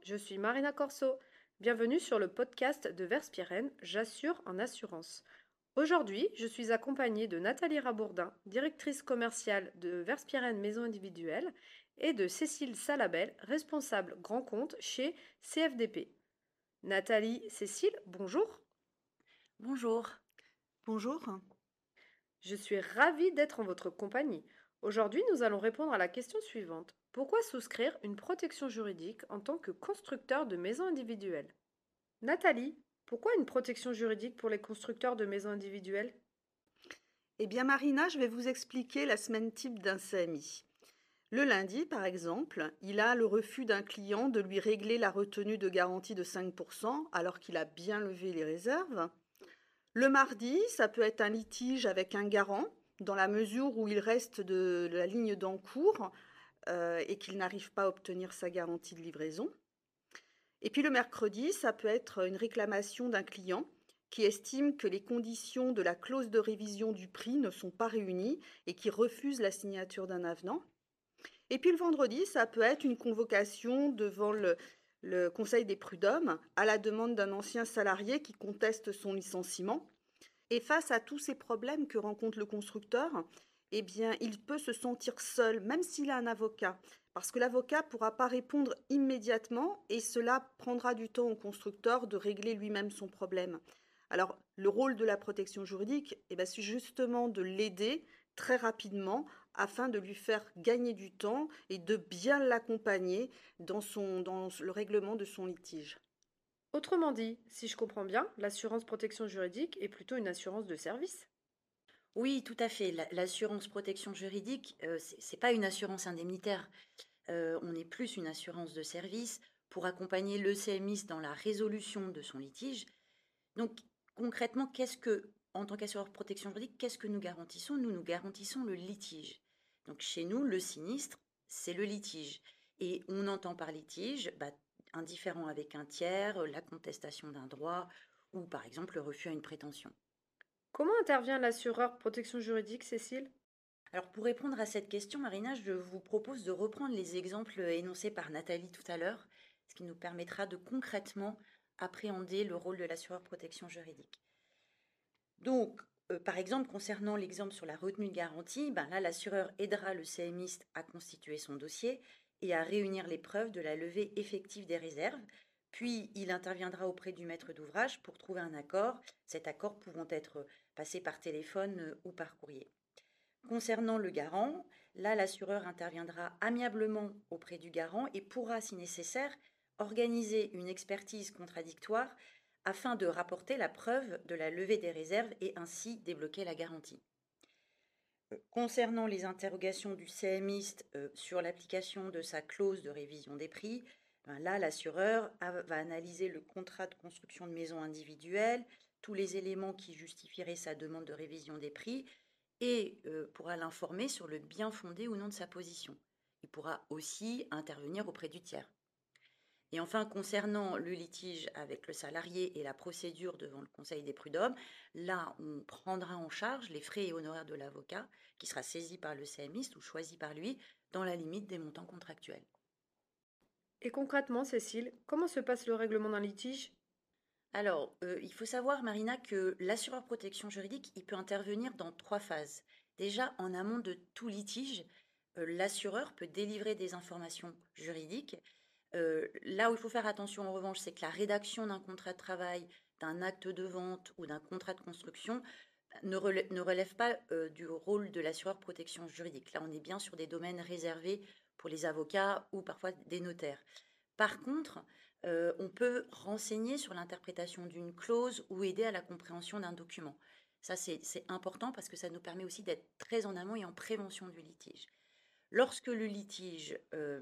je suis Marina Corso. Bienvenue sur le podcast de Verspiren, J'assure en assurance. Aujourd'hui, je suis accompagnée de Nathalie Rabourdin, directrice commerciale de Verspiren Maison Individuelle, et de Cécile Salabel, responsable grand compte chez CFDP. Nathalie, Cécile, bonjour. Bonjour. Bonjour. Je suis ravie d'être en votre compagnie. Aujourd'hui, nous allons répondre à la question suivante. Pourquoi souscrire une protection juridique en tant que constructeur de maisons individuelles? Nathalie, pourquoi une protection juridique pour les constructeurs de maisons individuelles? Eh bien Marina, je vais vous expliquer la semaine type d'un CMI. Le lundi, par exemple, il a le refus d'un client de lui régler la retenue de garantie de 5% alors qu'il a bien levé les réserves. Le mardi, ça peut être un litige avec un garant dans la mesure où il reste de la ligne d'encours et qu'il n'arrive pas à obtenir sa garantie de livraison. Et puis le mercredi, ça peut être une réclamation d'un client qui estime que les conditions de la clause de révision du prix ne sont pas réunies et qui refuse la signature d'un avenant. Et puis le vendredi, ça peut être une convocation devant le Conseil des prud'hommes à la demande d'un ancien salarié qui conteste son licenciement. Et face à tous ces problèmes que rencontre le constructeur, eh bien, il peut se sentir seul, même s'il a un avocat, parce que l'avocat ne pourra pas répondre immédiatement et cela prendra du temps au constructeur de régler lui-même son problème. Alors, le rôle de la protection juridique, c'est justement de l'aider très rapidement afin de lui faire gagner du temps et de bien l'accompagner dans le règlement de son litige. Autrement dit, si je comprends bien, l'assurance protection juridique est plutôt une assurance de service. Oui, tout à fait. L'assurance protection juridique, c'est pas une assurance indemnitaire. On est plus une assurance de service pour accompagner le CMiste dans la résolution de son litige. Donc, concrètement, en tant qu'assureur protection juridique, qu'est-ce que nous garantissons? Nous garantissons le litige. Donc, chez nous, le sinistre, c'est le litige. Et on entend par litige, un différend avec un tiers, la contestation d'un droit ou, par exemple, le refus à une prétention. Comment intervient l'assureur protection juridique, Cécile? Alors pour répondre à cette question, Marina, je vous propose de reprendre les exemples énoncés par Nathalie tout à l'heure, ce qui nous permettra de concrètement appréhender le rôle de l'assureur protection juridique. Donc, par exemple, concernant l'exemple sur la retenue de garantie, là, l'assureur aidera le CMiste à constituer son dossier et à réunir les preuves de la levée effective des réserves, puis il interviendra auprès du maître d'ouvrage pour trouver un accord, cet accord pouvant être passé par téléphone ou par courrier. Concernant le garant, là, l'assureur interviendra amiablement auprès du garant et pourra, si nécessaire, organiser une expertise contradictoire afin de rapporter la preuve de la levée des réserves et ainsi débloquer la garantie. Concernant les interrogations du CMiste sur l'application de sa clause de révision des prix, là, l'assureur va analyser le contrat de construction de maison individuelle, tous les éléments qui justifieraient sa demande de révision des prix, et pourra l'informer sur le bien fondé ou non de sa position. Il pourra aussi intervenir auprès du tiers. Et enfin, concernant le litige avec le salarié et la procédure devant le Conseil des prud'hommes, là, on prendra en charge les frais et honoraires de l'avocat qui sera saisi par le CMiste ou choisi par lui dans la limite des montants contractuels. Et concrètement, Cécile, comment se passe le règlement d'un litige? Alors, il faut savoir, Marina, que l'assureur protection juridique, il peut intervenir dans 3 phases. Déjà, en amont de tout litige, l'assureur peut délivrer des informations juridiques. Là où il faut faire attention, en revanche, c'est que la rédaction d'un contrat de travail, d'un acte de vente ou d'un contrat de construction ne relève pas du rôle de l'assureur protection juridique. Là, on est bien sur des domaines réservés pour les avocats ou parfois des notaires. Par contre, on peut renseigner sur l'interprétation d'une clause ou aider à la compréhension d'un document. Ça, c'est important parce que ça nous permet aussi d'être très en amont et en prévention du litige. Lorsque le litige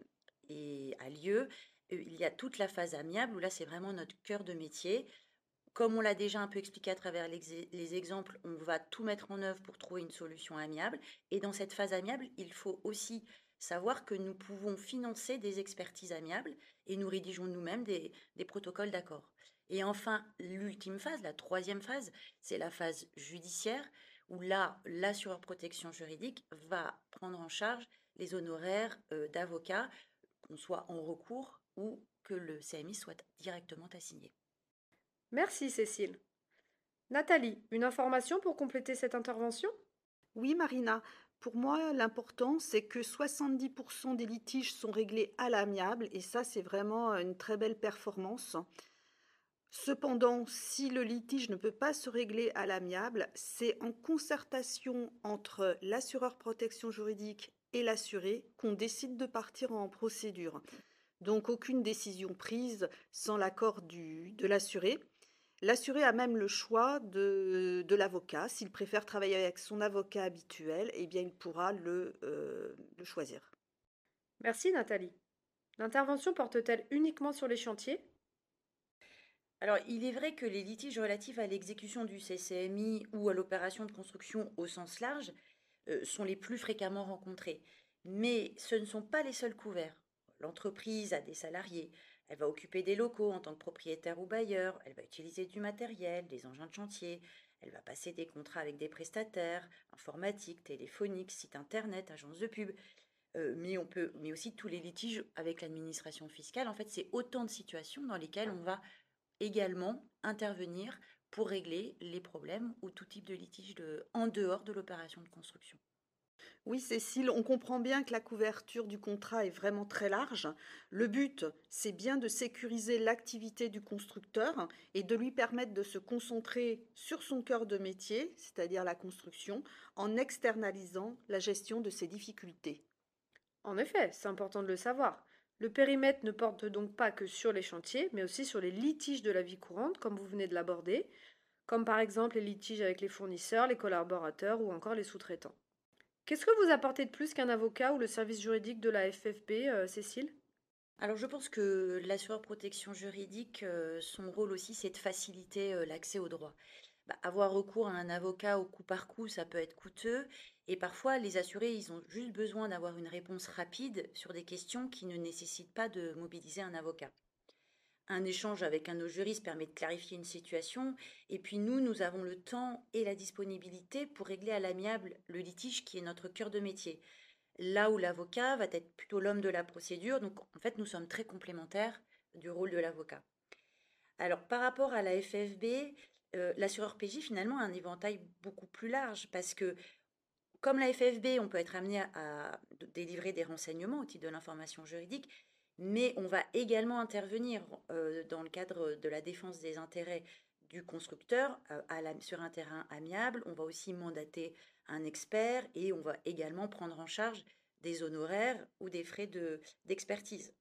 a lieu, il y a toute la phase amiable où là, c'est vraiment notre cœur de métier. Comme on l'a déjà un peu expliqué à travers les exemples, on va tout mettre en œuvre pour trouver une solution amiable. Et dans cette phase amiable, il faut aussi savoir que nous pouvons financer des expertises amiables et nous rédigeons nous-mêmes des protocoles d'accord. Et enfin, l'ultime phase, la troisième phase, c'est la phase judiciaire où là, l'assureur protection juridique va prendre en charge les honoraires d'avocats, qu'on soit en recours ou que le CMI soit directement assigné. Merci Cécile. Nathalie, une information pour compléter cette intervention? Oui, Marina, pour moi, l'important, c'est que 70% des litiges sont réglés à l'amiable et ça, c'est vraiment une très belle performance. Cependant, si le litige ne peut pas se régler à l'amiable, c'est en concertation entre l'assureur protection juridique et l'assuré qu'on décide de partir en procédure. Donc aucune décision prise sans l'accord de l'assuré. L'assuré a même le choix de l'avocat. S'il préfère travailler avec son avocat habituel, eh bien il pourra le choisir. Merci Nathalie. L'intervention porte-t-elle uniquement sur les chantiers? Alors, il est vrai que les litiges relatifs à l'exécution du CCMI ou à l'opération de construction au sens large sont les plus fréquemment rencontrés. Mais ce ne sont pas les seuls couverts. L'entreprise a des salariés, elle va occuper des locaux en tant que propriétaire ou bailleur, elle va utiliser du matériel, des engins de chantier, elle va passer des contrats avec des prestataires, informatiques, téléphoniques, sites internet, agences de pub. Mais aussi tous les litiges avec l'administration fiscale. En fait, c'est autant de situations dans lesquelles on va également intervenir pour régler les problèmes ou tout type de litige en dehors de l'opération de construction. Oui, Cécile, on comprend bien que la couverture du contrat est vraiment très large. Le but, c'est bien de sécuriser l'activité du constructeur et de lui permettre de se concentrer sur son cœur de métier, c'est-à-dire la construction, en externalisant la gestion de ses difficultés. En effet, c'est important de le savoir. Le périmètre ne porte donc pas que sur les chantiers, mais aussi sur les litiges de la vie courante, comme vous venez de l'aborder, comme par exemple les litiges avec les fournisseurs, les collaborateurs ou encore les sous-traitants. Qu'est-ce que vous apportez de plus qu'un avocat ou le service juridique de la FFB, Cécile? Alors je pense que l'assureur protection juridique, son rôle aussi, c'est de faciliter l'accès au droit. Avoir recours à un avocat au coup par coup, ça peut être coûteux. Et parfois, les assurés, ils ont juste besoin d'avoir une réponse rapide sur des questions qui ne nécessitent pas de mobiliser un avocat. Un échange avec un de nos juristes permet de clarifier une situation. Et puis nous avons le temps et la disponibilité pour régler à l'amiable le litige qui est notre cœur de métier. Là où l'avocat va être plutôt l'homme de la procédure. Donc en fait, nous sommes très complémentaires du rôle de l'avocat. Alors par rapport à la FFB, l'assureur PJ finalement a un éventail beaucoup plus large parce que comme la FFB, on peut être amené à délivrer des renseignements au titre de l'information juridique, mais on va également intervenir dans le cadre de la défense des intérêts du constructeur sur un terrain amiable. On va aussi mandater un expert et on va également prendre en charge des honoraires ou des frais d'expertise.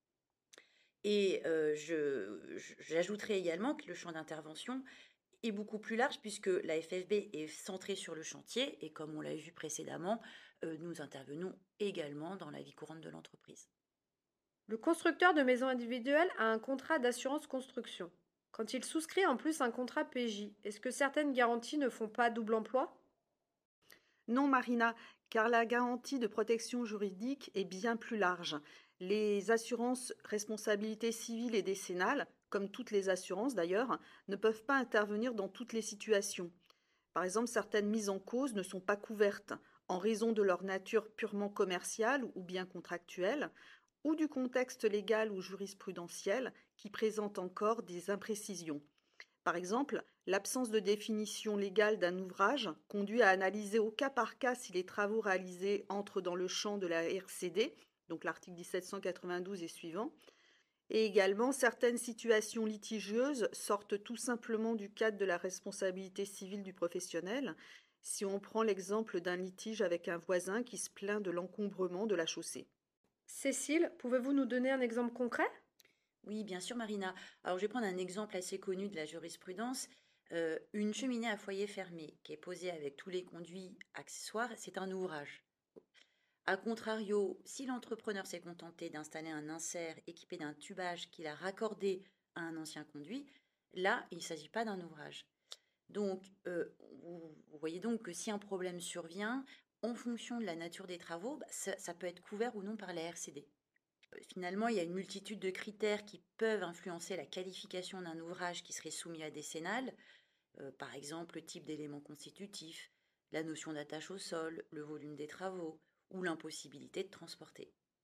Et j'ajouterai également que le champ d'intervention est beaucoup plus large puisque la FFB est centrée sur le chantier et comme on l'a vu précédemment, nous intervenons également dans la vie courante de l'entreprise. Le constructeur de maisons individuelles a un contrat d'assurance construction. Quand il souscrit en plus un contrat PJ, est-ce que certaines garanties ne font pas double emploi? Non, Marina, car la garantie de protection juridique est bien plus large. Les assurances responsabilité civile et décennale, comme toutes les assurances d'ailleurs, ne peuvent pas intervenir dans toutes les situations. Par exemple, certaines mises en cause ne sont pas couvertes en raison de leur nature purement commerciale ou bien contractuelle, ou du contexte légal ou jurisprudentiel qui présente encore des imprécisions. Par exemple, l'absence de définition légale d'un ouvrage conduit à analyser au cas par cas si les travaux réalisés entrent dans le champ de la RCD, donc l'article 1792 et suivant. Et également, certaines situations litigieuses sortent tout simplement du cadre de la responsabilité civile du professionnel. Si on prend l'exemple d'un litige avec un voisin qui se plaint de l'encombrement de la chaussée. Cécile, pouvez-vous nous donner un exemple concret? Oui, bien sûr, Marina. Alors, je vais prendre un exemple assez connu de la jurisprudence. Une cheminée à foyer fermé qui est posée avec tous les conduits accessoires, c'est un ouvrage. A contrario, si l'entrepreneur s'est contenté d'installer un insert équipé d'un tubage qu'il a raccordé à un ancien conduit, là, il ne s'agit pas d'un ouvrage. Donc, vous voyez donc que si un problème survient, en fonction de la nature des travaux, ça peut être couvert ou non par la RCD. Finalement, il y a une multitude de critères qui peuvent influencer la qualification d'un ouvrage qui serait soumis à décennale, par exemple le type d'éléments constitutifs, la notion d'attache au sol, le volume des travaux ou l'impossibilité de transporter.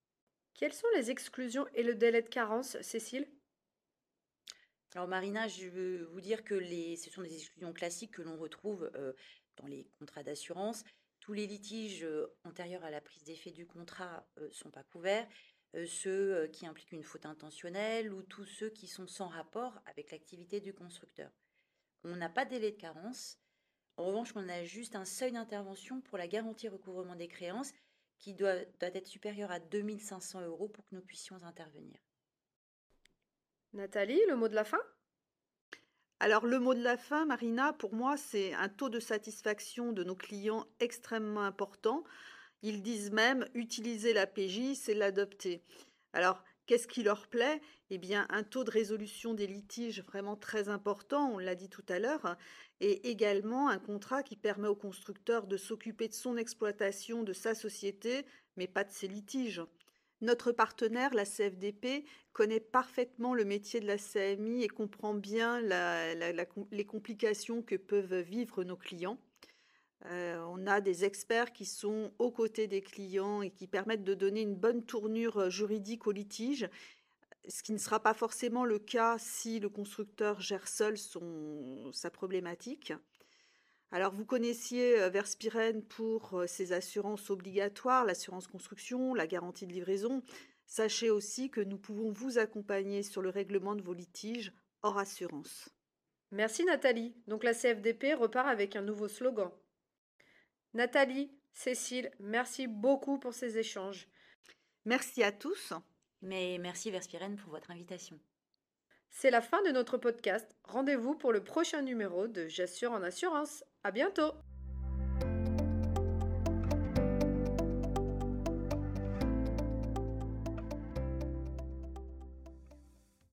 Quelles sont les exclusions et le délai de carence, Cécile? Alors Marina, je veux vous dire que ce sont des exclusions classiques que l'on retrouve dans les contrats d'assurance. Tous les litiges antérieurs à la prise d'effet du contrat ne sont pas couverts. Ceux qui impliquent une faute intentionnelle ou tous ceux qui sont sans rapport avec l'activité du constructeur. On n'a pas de délai de carence. En revanche, on a juste un seuil d'intervention pour la garantie recouvrement des créances qui doit être supérieur à 2 500 € pour que nous puissions intervenir. Nathalie, le mot de la fin? Alors le mot de la fin, Marina, pour moi, c'est un taux de satisfaction de nos clients extrêmement important. Ils disent même utiliser la PJ, c'est l'adopter. Alors, qu'est-ce qui leur plaît? Eh bien, un taux de résolution des litiges vraiment très important, on l'a dit tout à l'heure, et également un contrat qui permet au constructeur de s'occuper de son exploitation, de sa société, mais pas de ses litiges. Notre partenaire, la CFDP, connaît parfaitement le métier de la CMI et comprend bien les complications que peuvent vivre nos clients. On a des experts qui sont aux côtés des clients et qui permettent de donner une bonne tournure juridique au litige, ce qui ne sera pas forcément le cas si le constructeur gère seul sa problématique. Alors, vous connaissiez Verspiren pour ses assurances obligatoires, l'assurance construction, la garantie de livraison. Sachez aussi que nous pouvons vous accompagner sur le règlement de vos litiges hors assurance. Merci Nathalie. Donc la CFDP repart avec un nouveau slogan. Nathalie, Cécile, merci beaucoup pour ces échanges. Merci à tous. Mais merci Verspiren pour votre invitation. C'est la fin de notre podcast. Rendez-vous pour le prochain numéro de J'assure en assurance. À bientôt!